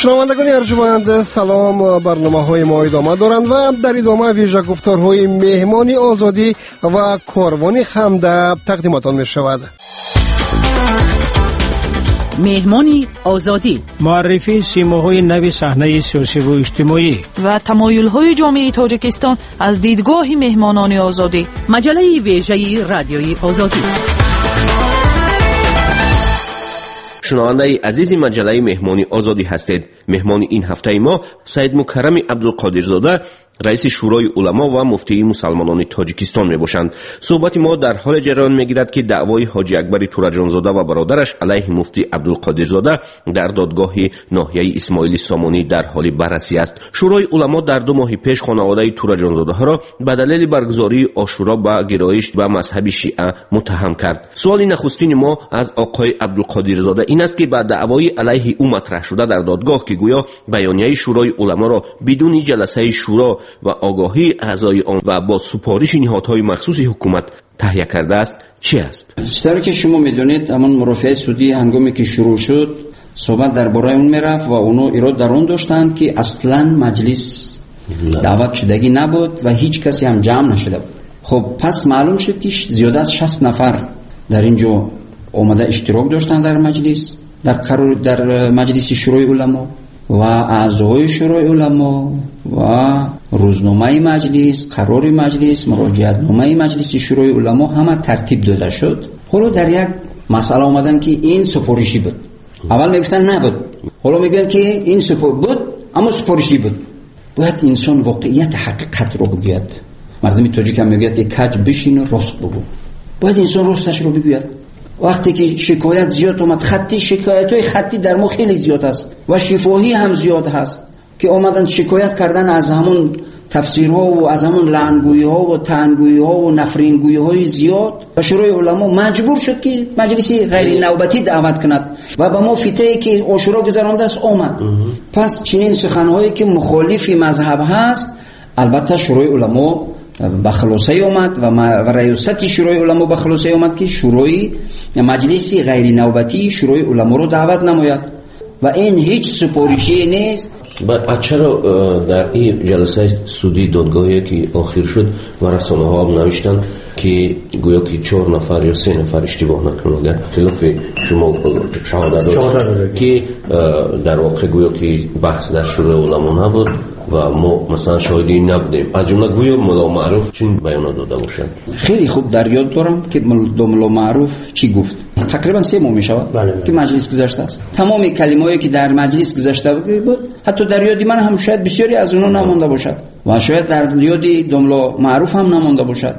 شنوندگان ارجمند سلام، برنامه‌های ما ادامه دارند و در ادامه ویژه گفتارهای مهمانی آزادی و کاروان خنده تقدیمتان می شود. مهمانی آزادی، معرفی سیماهای نو صحنه سیاسی و اجتماعی و تمایل‌های جامعه تاجیکستان از دیدگاه مهمانان آزادی. مجله ویژه رادیوی آزادی. شنونده عزیز مجله مهمانی آزادی هستید. مهمان این هفته ما سید مکرم عبدالقادرزاده، رئیس شورای علما و مفتی مسلمانان تاجیکستان می باشند. صحبت ما در حال جریان می گیرد که دعوای حاجی اکبر تورجانزاده و برادرش علیه مفتی عبدالقادرزاده در دادگاه ناحیه اسماعیل سامانی در حال بررسی است. شورای علما در 2 ماه پیش خانواده تورجانزاده ها را به دلیل برگزاری عاشورا به گرایش به مذهب شیعه متهم کرد. سوال نخستین ما از آقای عبدالقادرزاده این است که بعد دعوای علیه او مطرح شده در دادگاه که گویا بیانیه شورای علما را بدون جلسه شورا و آگاهی اعضای آن و با سپارش نهادهای مخصوص حکومت تهیه کرده است، چی است؟ چطوری که شما میدونید همان مرافعه سودی هنگامی که شروع شد صحبت درباره اون میرفت و اونو ایراد در اون داشتند که اصلا مجلس دعوت شدگی نبود و هیچ کسی هم جمع نشده بود. خب پس معلوم شد که زیاده از 60 نفر در اینجا اومده اشتراک داشتن در مجلس، در مجلس شورای علما و اعضای شورای علما و روزنامه مجلس، قرار مجلس، مراجعتنامه مجلس شورای علما همه ترتیب داده شد. حالا در یک مسئله آمدن که این سفارشی بود. اول میگفتن نبود، حالا میگن که این بود اما سفارشی بود. باید انسان واقعیت حقیقت رو بگوید. مردم تاجیک هم میگوید که کج بشین و راست بگو. باید انسان راستش رو بگوید. وقتی که شکایت زیاد اومد، شکایت‌های خطی در ما خیلی زیاد است و شفاهی هم زیاد هست که اومدن شکایت کردن از همون تفسیرها و از همون لعنگویی‌ها و طعنگویی‌ها و نفرینگویی‌های زیاد و شورای علما مجبور شد که مجلس غیر نوبتی دعوت کند و با ما فتوایی که عاشورا گذرانده است اومد. پس چنین سخن‌هایی که مخالف مذهب هست البته شورای علما به خلاصه اومد و ریاست شورای علما به خلاصه اومد که شورای مجلس غیر نوبتی شورای علما رو دعوت نماید و این هیچ سپارشی نیست. چرا در این جلسه سودی دادگاهی که آخر شد و رسانه ها هم نوشتن که گویا که 4 نفر یا 3 نفر اشتباه نکنه خلاف شما شهادت داشت که در واقع گویا که بحث در شورای علما نبود و ما مثلا شاهدی نبودیم، از جمله گویا ملا معروف چین بیانات داده باشند؟ خیلی خوب در یاد دارم که ملا معروف چی گفت. تقریبا 3 ماه میشود که مجلس گذشته است. تمام کلمه‌ای که در مجلس گذشته بود حتی در یاد من هم شاید بسیاری از اونها نمانده باشد و شاید در یاد ملا معروف هم نمانده باشد.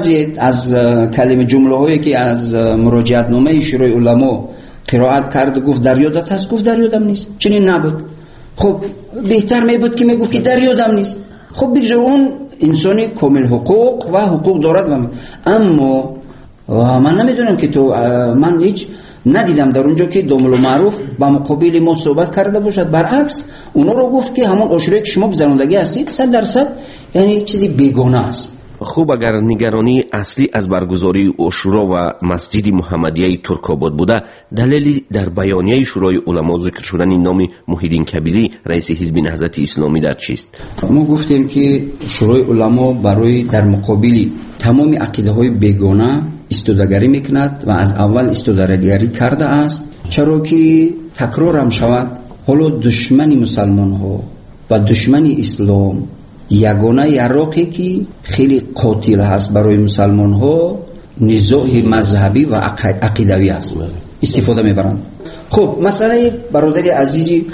از کلمه جمله هایی که از مراجعتنامه شورای علما قرائت کرد و گفت در یادت هست، گفت در یادم نیست. چنین نبود. خب بهتر می بود که میگفت که در یادم نیست. خب بگذار اون انسانی کامل حقوق و حقوق دارد اما من نمیدونم که من هیچ ندیدم در اونجا که دوملو معروف با مقابل ما صحبت کرده باشد. برعکس اونا رو گفت که همون عاشوره که شما گذراندگی هستید 100% یعنی چیزی بیگانه است. خوب اگر نگرانی اصلی از برگزاری عاشورا و مسجد محمدیه ترک‌آباد بوده، دلیلی در بیانیه شورای علما ذکر شدن نام محیدین کبیری رئیس حزب نهضت اسلامی در چیست؟ ما گفتیم که شورای علما برای در مقابل تمام عقیده‌های بیگانه استودگری میکند و از اول استودگری کرده است. چرا که تکرار هم شود حالا دشمن مسلمان ها و دشمن اسلام یگانه یراقی که خیلی قاتل هست برای مسلمان ها نزاع مذهبی و عقیدوی است استفاده میبرند. خب مسئله برادری عزیزی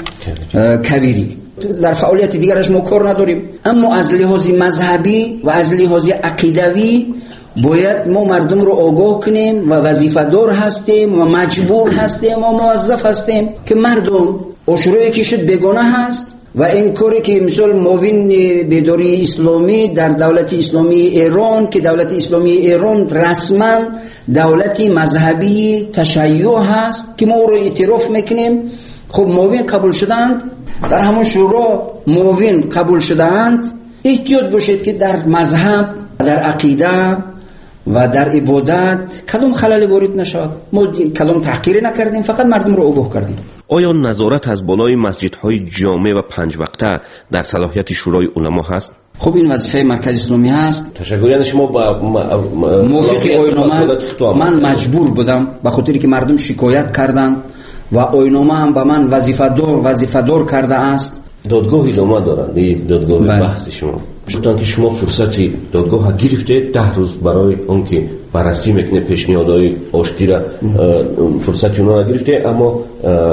کبیری در فعالیت دیگرش ما کار نداریم، اما از لحاظ مذهبی و از لحاظ عقیدوی باید ما مردم رو آگاه کنیم و وظیفه‌دار هستیم و مجبور هستیم و موظف هستیم که مردم عاشورایی که شد بیگانه هست و این کاری که مثل معاون بیداری اسلامی در دولت اسلامی ایران که دولت اسلامی ایران رسما دولت مذهبی تشیع هست که ما رو اعتراف میکنیم. خب معاون قبول شدند، در همون شورا معاون قبول شدند. احتیاط باشید که در مذهب، در عقیده و در عبادت کدام خللی وارد نشود. ما کدام تحقیری نکردیم، فقط مردم رو آگاه کردیم. آیا نظارت از بالای مسجدهای جامع و 5 وقته در صلاحیت شورای علما هست؟ خب این وظیفه مرکز اسلامی هست. تشکر. یعنی شما با موافق آیین‌نامه من مجبور بودم به خاطری که مردم شکایت کردند و آیین‌نامه هم به من وظیفه دار کرده است. دادگاه ادامه دارند. این دادگاه بحث شما شدن که شما فرصتی دادگاه گرفته 10 روز برای اون که بررسی میکنه پیشنهادهای آشتی را فرصتی اونا گرفته، اما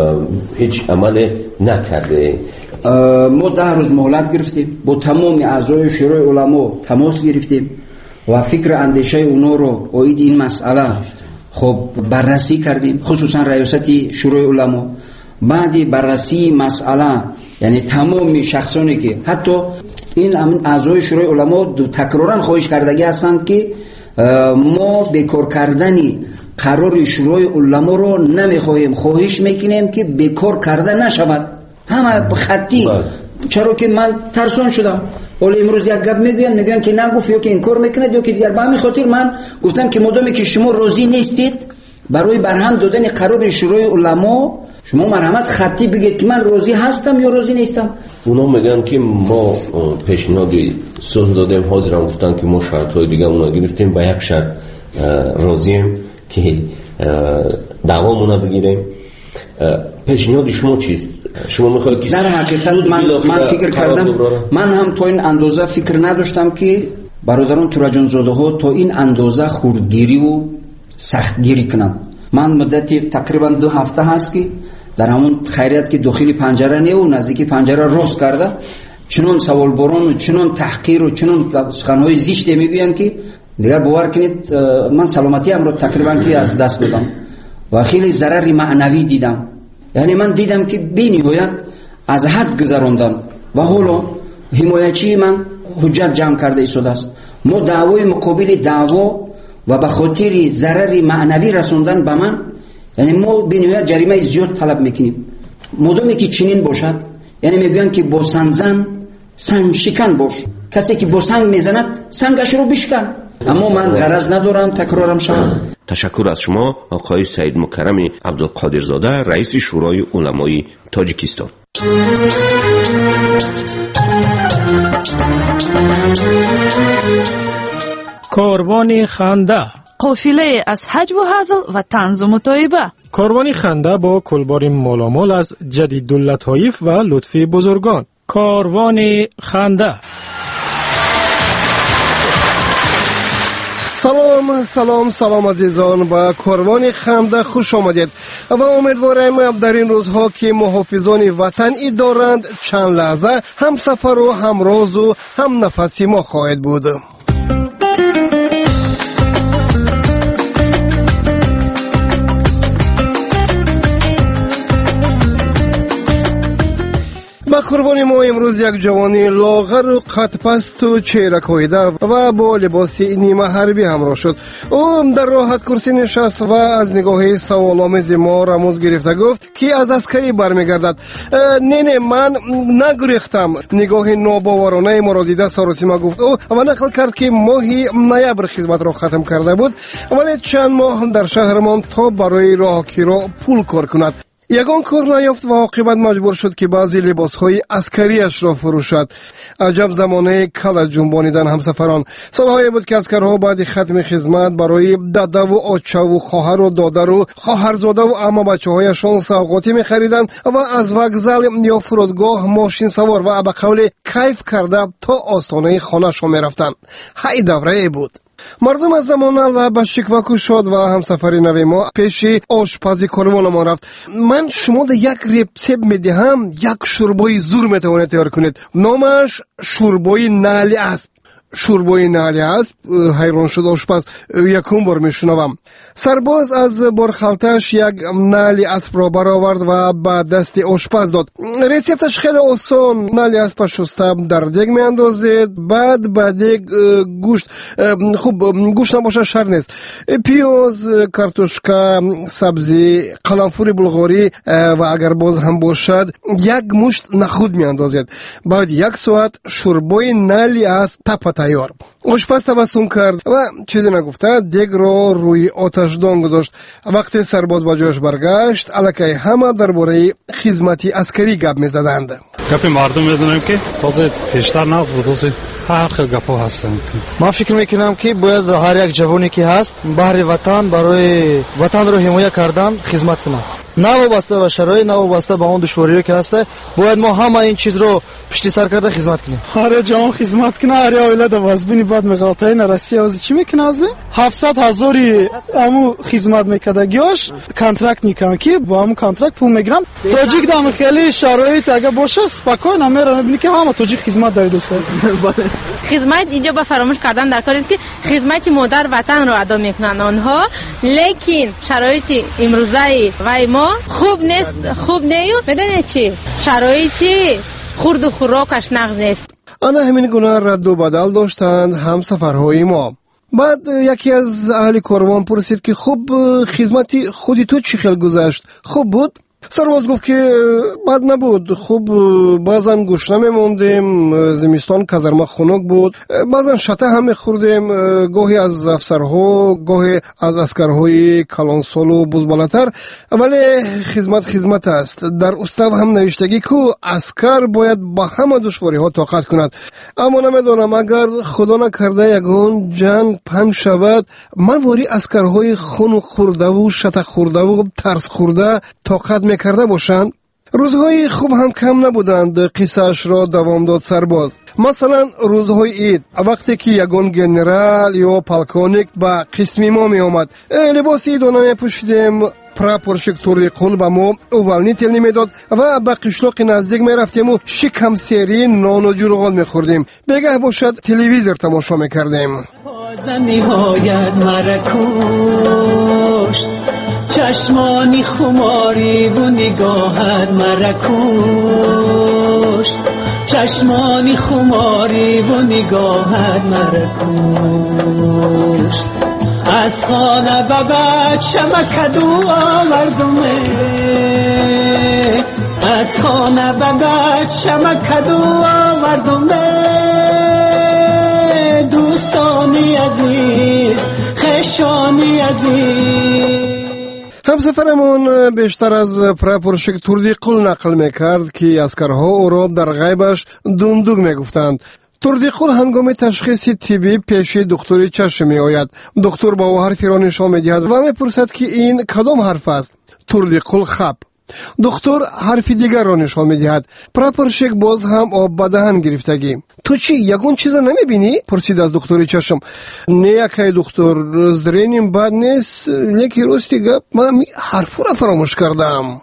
هیچ عمل نکرده. ما 10 روز مهلت گرفتیم، با تمام اعضای شورای علما تماس گرفتیم و فکر اندیشه اونا رو اوید این مسئله خب بررسی کردیم، خصوصا ریاست شورای علما. بعد بررسی مسئله یعنی تمام شخصانی که حتی این اعضای شورای علما تکرارا خواهش کردگی هستند که ما بیکار کردنی قرار شورای علما رو نمیخواهیم، خواهش میکنیم که بیکار کرده نشود. همه خطی. چرا که من ترسان شدم. ولی امروز یک گپ میگن که نگفت یا که این کار میکنه یا که دیگر. به همین خاطر من گفتم که مدامی که شما راضی نیستید برای برهم دادن قرار شورای علما، شما مرحمت خطی بگید که من راضی هستم یا راضی نیستم. اونا میگن که ما پیشنهادی صلح دادیم، حاضرم گفتن که ما شرطهای دیگه اونا گرفتیم، با یک شرط راضیم که دعوامونو بگیریم. پیشنهاد شما چیست؟ شما میخواید که در حقیقت من فکر کردم، من هم تا این اندازه فکر نداشتم که برادران تورجان زاده ها تا این اندازه خوردگیری و سختگیری کنند. من مدتی تقریبا 2 هفته هست که در همون خیریت که داخل پنجره نه و نزدیک پنجره راست کرده، چنون سوال باران و چنون تحقیر و چنون سخنهای زشت میگویند که دیگر باور کنید من سلامتی ام رو تقریبا که از دست دادم و خیلی ضرر معنوی دیدم. یعنی من دیدم که بی‌نهایت از حد گذراندن و حالا حمایتچی من حجت جمع کرده ایستاده است. ما دعوای مقابل دعوا و به خاطر ضرر معنوی رسوندن به من، یعنی ما بی‌نهایت جریمه زیاد طلب میکنیم. مدامی که چنین باشد، یعنی میگویند که با سنگ شکن باش، کسی که با سنگ میزند سنگش رو بشکن. اما من غرض ندارم تکرارم شود. تشکر از شما آقای سید مکرم عبدالقادرزاده، رئیس شورای علمای تاجیکستان. کاروان خنده، قافله از حج و هزل و طنز و مطایبه. کاروان خنده با کلبار مالامال از جدیداللطایف و لطفی بزرگان. کاروان خنده. سلام عزیزان، با کاروان خنده خوش آمدید و امیدوارم در این روزها که محافظان وطن دارند چند لحظه هم سفر و هم راز و هم نفسی ما خواهد بود. با قربانی ما امروز یک جوانی لاغر و قد پست و چهره کاهیده و با لباس نیمه حربی همراه شد. او در راحت کرسی نشست و از نگاه سوالآمیز ما رموز گرفته گفت که از عسکری برمیگردد. نه من نگریختم. نگاه ناباورانه ما را دیده سارسیما گفت او و نقل کرد که ماهی نوامبر خدمت را ختم کرده بود ولی چند ماه در شهرمان تا برای راهکی را پول کار کند. یگان کار نیافت و عاقبت مجبور شد که بعضی لباسهای عسکریش را فروشد. عجب زمانه کل جنبانیدن همسفران. سالهای بود که عسکرها بعد ختم خدمت برای داده و آچه و خواهر و دادر و خواهرزاده و عمه بچه‌هایشان سوغاتی می‌خریدند و از وокزال یا فرودگاه ماشین سوار و به قول کیف کرده تا آستانه خانه‌شان می‌رفتند. هی دوره بود. مردم از زمانه لب شکوه شد و همسفری نوی ما پیش آشپزی کاروان ما رفت. من شما ده یک ریسیپت میدهم، یک شوربای زور میتوانید تیار کنید. نامش شوربای نعل اسب. شوربای نعل اسب. حیران شد آشپز. یکم بار میشنوم. سرباز از برخالتش یک نعل اسب را برآورد و به دست آشپز داد. ریسیپتش خیلی آسان. نعل اسب شسته در دیگ میاندازید، بعد به دیگ گوشت، خوب گوشت نباشه شر نیست، پیاز، کارتوشکا، سبزی، قلنفور بلغاری و اگر باز هم باشد یک مشت نخود میاندازید. بعد یک ساعت شوربای نعل اسب تپ تیار. آشپز تبسم کرد و چیزی نگفته دیگ را روی آتشدان گذاشت. وقتی سرباز به جایش برگشت الکی همه درباره خدمت عسکری گپ می‌زدند. گپی مردم میدونم که تازه پیشتر نقض بود، تازه هر خیلی گپا هستند. من فکر میکنم که باید هر یک جوانی که هست بهر وطن برای وطن رو حمایت کردن خدمت کنه، نه وابسته به شرایط، نه وابسته به اون دشواری‌ها که هست. باید ما همه این چیز رو پشت سر کرده خدمت کنیم. هر جوان خدمت کنه، هر اولاد وازبینی بعد مغالطه نرسی از چی میکنه؟ از 700,000 امو خدمت میکرده گیاش کانترکت میکنه که با همون کانترکت پول میگیرن. تاجیک دام خیلی شرایط اگه باشه سپاکای نمیره، میبینی که همه تاجیک خدمت داده سر. خدمت اینجا با فراموش کردن در کاری است که خدمت مادر وطن رو ادا میکنن آنها، لیکن شرایط امروزی و ما خوب نیست، خوب نیو میدونی چی شرایطی خورد و خوراکش نقض نیست. آنها همین گونه رد و بدل داشتند هم سفرهای ما. بعد یکی از اهل کاروان پرسید که خوب خدمتی خودی تو چی خیلی گذشت؟ خوب بود؟ سرباز گفت که بد نبود، خوب بعضن گوشت نمیموندیم، زمستان کازرما خنک بود، بعضن شته هم میخوردیم، گاهی از افسرها گاهی از عسکرهای کلانسال و بزبالتر، ولی خدمت است. در استو هم نوشتگی که عسکر باید با همه دشواری ها طاقت کند. اما نمیدونم اگر خدا نکرده یگان جنگ پنگ شود من واری عسکرهای خون خورده و شته خورده و ترس خورده طاقت میکرده باشند. روزهای خوب هم کم نبودند. قصهش را دوام داد سرباز. مثلا روزهای عید وقتی که یگان گنرال یا پالکونیک با قسمی ما می آمد، لباس عید نمی پوشیدیم، پراپورشک توری قول با ما اولنی تل نمیداد و با قشلاق نزدیک می رفتیم و شکم سیری نان و جورغال می خوردیم. بگه باشد تلویزیون تماشا می کردیم. نهایت مرکوشت چشمانی خماری و نگاهت مرکوشت، چشمانی خماری و نگاهت مرکوشت. از خانه به بعد شمکدو آوردمه، از خانه به بعد شمکدو آوردمه. دوستانی عزیز، خشانی عزیز. همسفرمون بیشتر از پراپورشک توردی قل نقل میکرد که اسکرها او را در غیبش دوندوگ میگفتند. توردی قل هنگام تشخیص طبی پیش دکتری چشم می آید. دکتر با او حرفی را نشان میدهد و میپرسد که این کدام حرف است؟ توردی قل خب. دکتر حرف دیگر را نشان میدهد. پراپورشک باز هم آب به دهن گرفتگی. تو چی یگون چیز نمیبینی؟ پرسید از دکتری چشم. نه یکی دکتر، زرینیم بد نیست، یکی راستی گپ من حرف را فراموش کردم.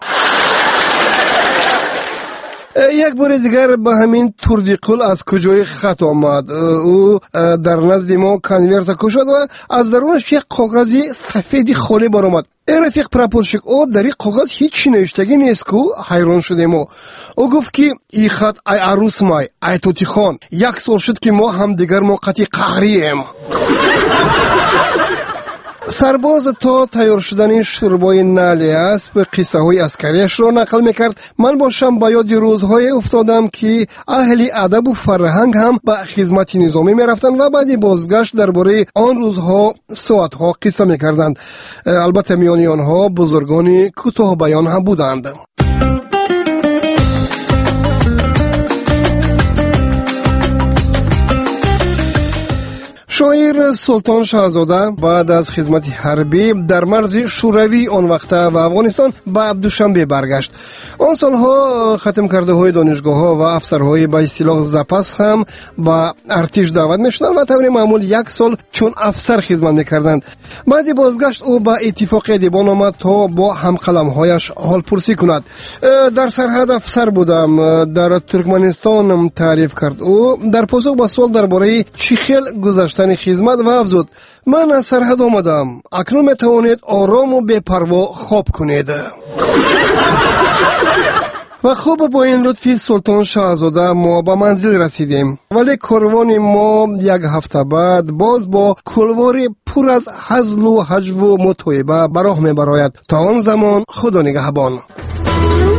یک بار دیگر به همین توردی قل از کجای خط آمد. او در نزد ما کنورت کشد و از درونش یک کاغذی سفیدی خالی برآمد. رفیق پراپورشک او در این کاغذ هیچ نوشتگی نیست که حیران شدیم. او گفت که این خط ای عروس مای، ای توتی خان، 1 سال شد که ما هم دیگر موقتی قهریم. سرباز تا تیار شدن شوربای نعلی اسب قصه های عسکریش را نقل میکرد. من باشم با یاد روزهای افتادم که اهل ادب و فرهنگ هم به خدمت نظامی میرفتند و بعد بازگشت درباره آن روزها ساعتها قصه میکردند. البته میان آنها بزرگان کوتاه بیان هم بودند. شاعر سلطان شاهزاده بعد از خدمت حربی در مرز شوروی آن وقت و افغانستان به عبدوشنبه برگشت. آن سالها ختم کرده های دانشگاه ها و افسرهای به اصطلاح زپس هم به ارتش دعوت میشدند و طور معمول 1 سال چون افسر خدمت میکردند. بعد بازگشت او به اتفاق دیبان آمد تا با همقلمهایش حال پرسی کند. در سرحد افسر بودم، در ترکمنستان تعریف کرد او. در پاسخ به سوال درباره چی خیل گذشته خدمت و افزود من از سرحد آمدم، اکنون میتوانید آرام و بی‌پروا خواب کنید. و خوب با این لطفی سلطان شاهزاده ما به منزل رسیدیم، ولی کاروان ما 1 هفته بعد باز با کلواری پر از هزل و هجو و متوعبه به راه میبراید. تا آن زمان خدا نگهبان.